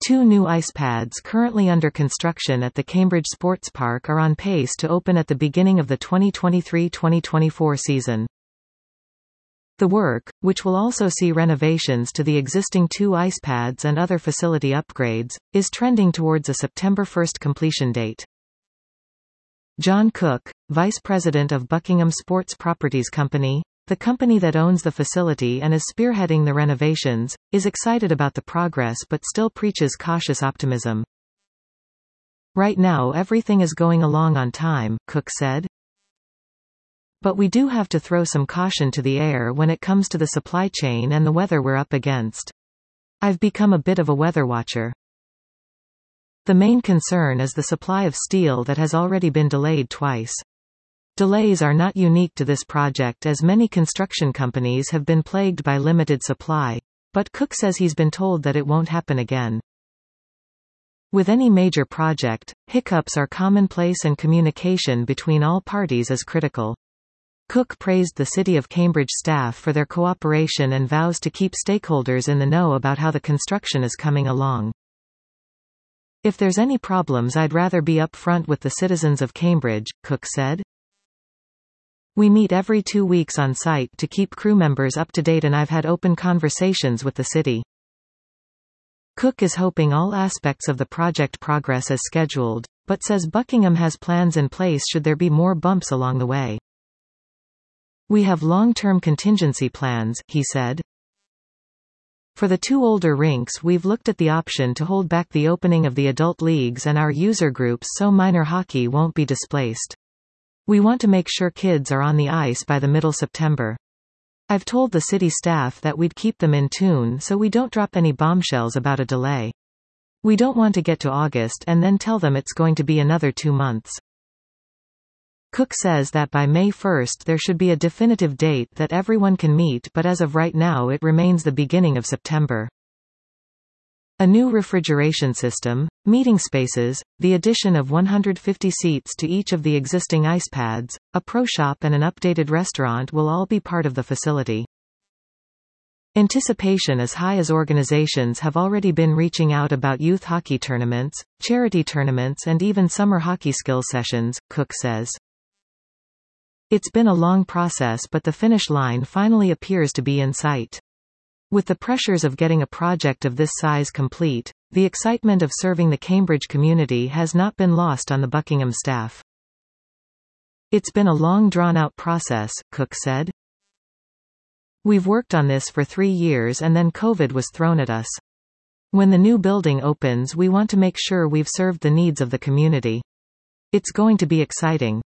Two new ice pads currently under construction at the Cambridge Sports Park are on pace to open at the beginning of the 2023-2024 season. The work, which will also see renovations to the existing two ice pads and other facility upgrades, is trending towards a September 1 completion date. John Cook, Vice President of Buckingham Sports Properties Company, the company that owns the facility and is spearheading the renovations, is excited about the progress but still preaches cautious optimism. "Right now everything is going along on time," Cook said. "But we do have to throw some caution to the air when it comes to the supply chain and the weather we're up against. I've become a bit of a weather watcher. The main concern is the supply of steel that has already been delayed twice. Delays are not unique to this project as many construction companies have been plagued by limited supply, but Cook says he's been told that it won't happen again. With any major project, hiccups are commonplace and communication between all parties is critical." Cook praised the City of Cambridge staff for their cooperation and vows to keep stakeholders in the know about how the construction is coming along. "If there's any problems I'd rather be up front with the citizens of Cambridge," Cook said. "We meet every 2 weeks on site to keep crew members up to date and I've had open conversations with the city." Cook is hoping all aspects of the project progress as scheduled, but says Buckingham has plans in place should there be more bumps along the way. "We have long-term contingency plans," he said. "For the two older rinks we've looked at the option to hold back the opening of the adult leagues and our user groups so minor hockey won't be displaced. We want to make sure kids are on the ice by the middle September. I've told the city staff that we'd keep them in tune so we don't drop any bombshells about a delay. We don't want to get to August and then tell them it's going to be another 2 months." Cook says that by May 1 there should be a definitive date that everyone can meet, but as of right now it remains the beginning of September. A new refrigeration system, meeting spaces, the addition of 150 seats to each of the existing ice pads, a pro shop and an updated restaurant will all be part of the facility. Anticipation is high as organizations have already been reaching out about youth hockey tournaments, charity tournaments and even summer hockey skills sessions, Cook says. "It's been a long process but the finish line finally appears to be in sight. With the pressures of getting a project of this size complete, the excitement of serving the Cambridge community has not been lost on the Buckingham staff. It's been a long drawn-out process," Cook said. "We've worked on this for 3 years and then COVID was thrown at us. When the new building opens we want to make sure we've served the needs of the community. It's going to be exciting."